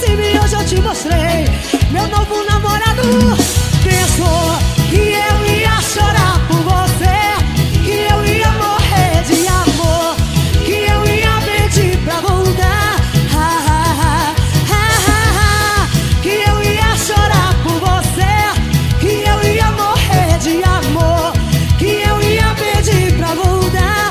cima e hoje eu te mostrei. Meu novo namorado pensou que eu ia chorar por você, que eu ia morrer de amor, que eu ia pedir pra voltar, que eu ia chorar por você, que eu ia morrer de amor, que eu ia pedir pra voltar.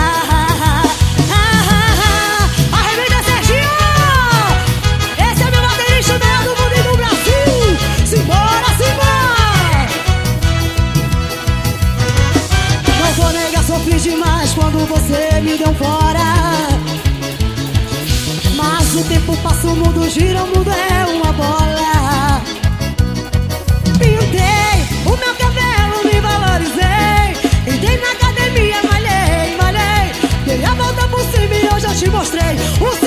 Arrebenta, Serginho! Esse é meu baterista do mundo e do Brasil. Simbora, simbora! Não vou negar, sofri demais quando você me deu fora. Mas o tempo passa, o mundo gira, o mundo é uma bola. Pintei o meu cabelo, me valorizei. Entrei na academia, malhei, malhei. Dei a volta por cima e hoje eu te mostrei.